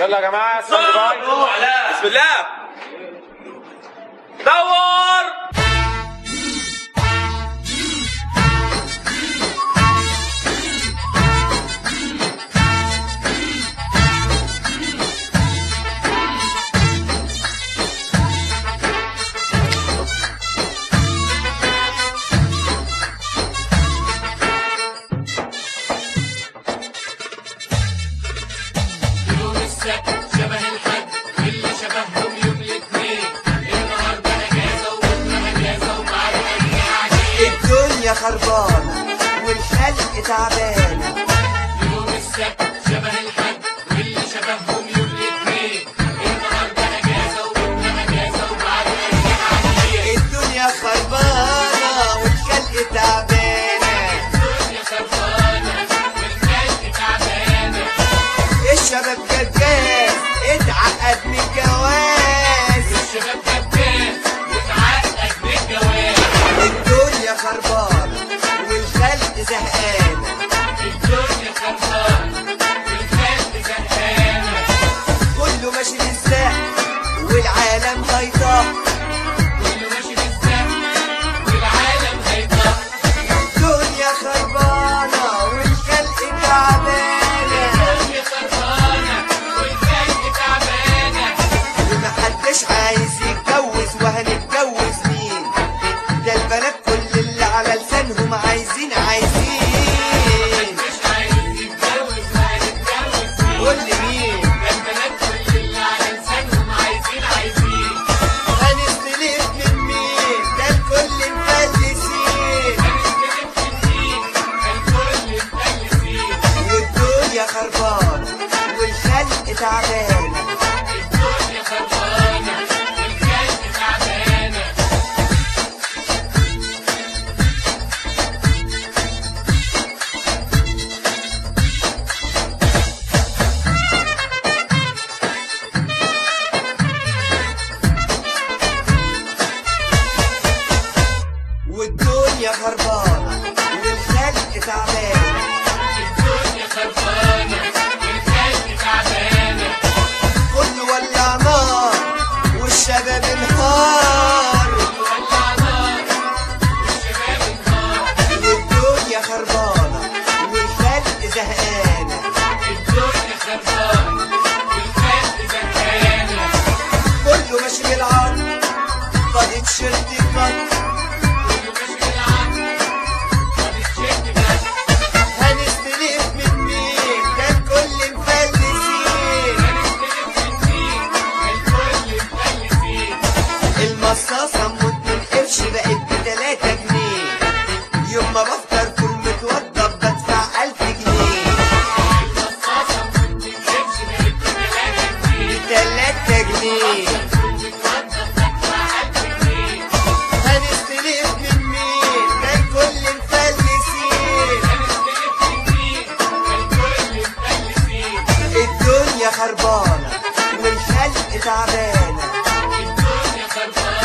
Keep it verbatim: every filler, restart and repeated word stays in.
يلا يا جماعه بسم الله دور. شبه الحد واللي شبههم يوم الاثنين، النهارده اجازه وبكره اجازه وبعده اجازه. الدنيا خربانه والخلق تعبانه. يوم السبت شبه الحد واللي شبههم يوم الاثنين، النهارده اجازه وبكره اجازه وبعده اجازه. الدنيا خربانه والخلق تعبانه. الدنيا خربانه والخلق تعبانه. الشباب جداد اتعقد من الجواز. الشباب جداد واتعقد من الجواز. الدنيا خربانه والخلق زهقانه. الدنيا خربانه والخلق زهقانه. كله ماشي بالسهل والعالم هيطق. كله ماشي بالسهل والعالم هيطق. الدنيا خربانه والخلق تعبانه. الدنيا خربانه والخلق تعبانه. ومحدش عايز يتجوز وهنتجوز مين؟ ده البنات كل اللي على لسانهم عايزين عايزين. مش عايز يتجوز وهنتجوز مين؟ قول لي مين؟ ده البنات كل اللي على لسانهم عايزين عايزين. هنستلف من مين؟ ده الكل مفلسين. هنستلف من مين؟ ده الكل مفلسين. والدنيا خربانه والخلق تعبانه. الدنيا خربانه والخلق تعبانه. والدنيا خربانه والخلق تعبانه. الدنيا خربانه والخلق تعبانه. كله ولع نار والشباب انهار. ولع نار والشباب انهار. والدنيا خربانه والخلق زهقانه. الدنيا خربانه والخلق زهقانه. كله ماشي بالعرض فاضي تيشيرت قط. كله ماشي بالعقل طب الشيك بس. هنستلف من مين؟ ده الكل مفلسين. هنستلف من مين؟ ده الكل مفلسين. المصاصة مدمن قرش بقت بتلاتة جنيه. يوم ما بفطر كل متوضب بدفع ألف جنيه. المصاصة ما بتنجبش بقت بتلاتة جنيه. بتلاتة جنيه. كل متوضب بدفع ألف جنيه. هنستلف من مين؟ ده الكل مفلسين. هنستلف من مين؟ ده الكل مفلسين. الدنيا خربانة والخلق تعبانة. الدنيا خربانة